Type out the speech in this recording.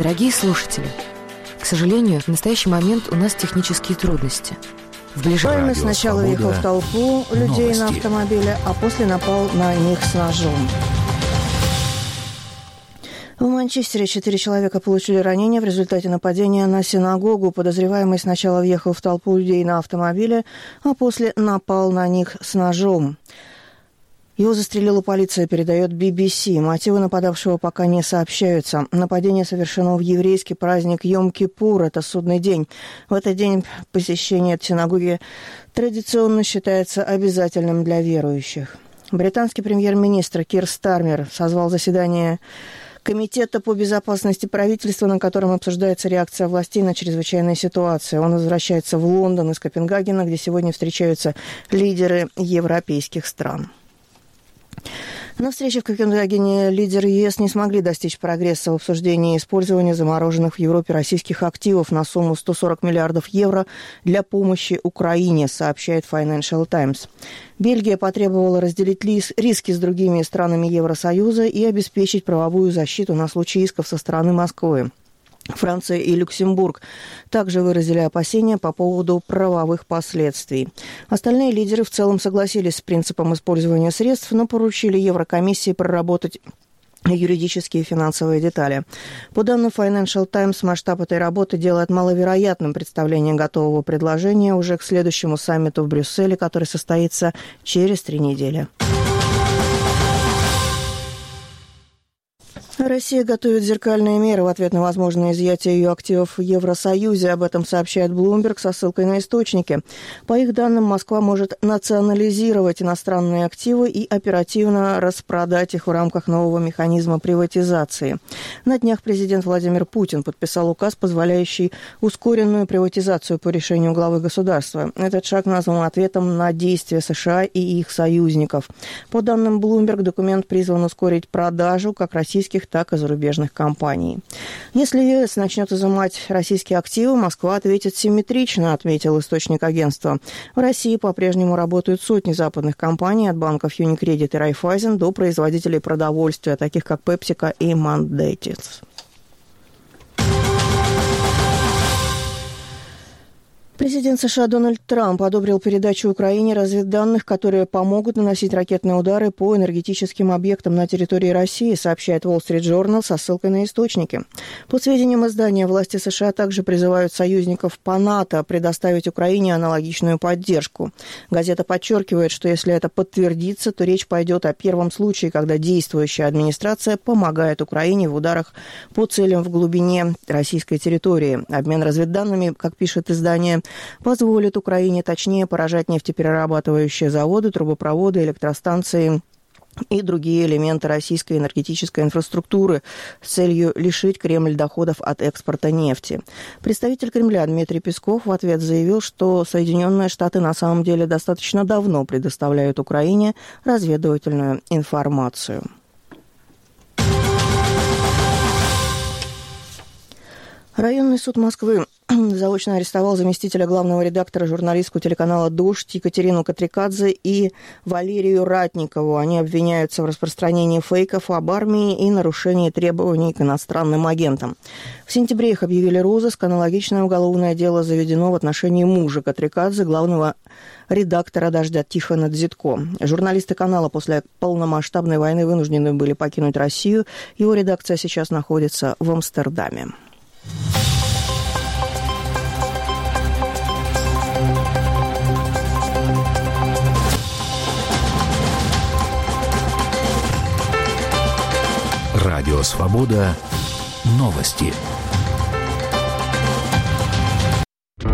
Дорогие слушатели, к сожалению, в настоящий момент у нас технические трудности. В ближайшее сначала ехал в толпу людей на автомобиле, а после напал на них с ножом. В Манчестере 4 человека получили ранения в результате нападения на синагогу. Подозреваемый сначала въехал в толпу людей на автомобиле, а после напал на них с ножом. Его застрелила полиция, передает BBC. Мотивы нападавшего пока не сообщаются. Нападение совершено в еврейский праздник Йом-Кипур. Это судный день. В этот день посещение синагоги традиционно считается обязательным для верующих. Британский премьер-министр Кир Стармер созвал заседание Комитета по безопасности правительства, на котором обсуждается реакция властей на чрезвычайные ситуации. Он возвращается в Лондон из Копенгагена, где сегодня встречаются лидеры европейских стран. На встрече в Копенгагене лидеры ЕС не смогли достичь прогресса в обсуждении использования замороженных в Европе российских активов на сумму 140 миллиардов евро для помощи Украине, сообщает Financial Times. Бельгия потребовала разделить риски с другими странами Евросоюза и обеспечить правовую защиту на случай исков со стороны Москвы. Франция и Люксембург также выразили опасения по поводу правовых последствий. Остальные лидеры в целом согласились с принципом использования средств, но поручили Еврокомиссии проработать юридические и финансовые детали. По данным Financial Times, масштаб этой работы делает маловероятным представление готового предложения уже к следующему саммиту в Брюсселе, который состоится через 3 недели. Россия готовит зеркальные меры в ответ на возможное изъятие ее активов в Евросоюзе. Об этом сообщает Bloomberg со ссылкой на источники. По их данным, Москва может национализировать иностранные активы и оперативно распродать их в рамках нового механизма приватизации. На днях президент Владимир Путин подписал указ, позволяющий ускоренную приватизацию по решению главы государства. Этот шаг назван ответом на действия США и их союзников. По данным Bloomberg, документ призван ускорить продажу как российских, так и зарубежных компаний. Если ЕС начнет изымать российские активы, Москва ответит симметрично, отметил источник агентства. В России по-прежнему работают сотни западных компаний, от банков Unicredit и Raiffeisen до производителей продовольствия, таких как PepsiCo и Mandatis. Президент США Дональд Трамп одобрил передачу Украине разведданных, которые помогут наносить ракетные удары по энергетическим объектам на территории России, сообщает Wall Street Journal со ссылкой на источники. По сведениям издания, власти США также призывают союзников по НАТО предоставить Украине аналогичную поддержку. Газета подчеркивает, что если это подтвердится, то речь пойдет о первом случае, когда действующая администрация помогает Украине в ударах по целям в глубине российской территории. Обмен разведданными, как пишет издание, позволит Украине точнее поражать нефтеперерабатывающие заводы, трубопроводы, электростанции и другие элементы российской энергетической инфраструктуры с целью лишить Кремль доходов от экспорта нефти. Представитель Кремля Дмитрий Песков в ответ заявил, что Соединенные Штаты на самом деле достаточно давно предоставляют Украине разведывательную информацию. Районный суд Москвы заочно арестовал заместителя главного редактора журналистского телеканала «Дождь» Екатерину Катрикадзе и Валерию Ратникову. Они обвиняются в распространении фейков об армии и нарушении требований к иностранным агентам. В сентябре их объявили розыск. Аналогичное уголовное дело заведено в отношении мужа Катрикадзе, главного редактора «Дождя» Тихона Дзитко. Журналисты канала после полномасштабной войны вынуждены были покинуть Россию. Его редакция сейчас находится в Амстердаме. Радио «Свобода». Новости.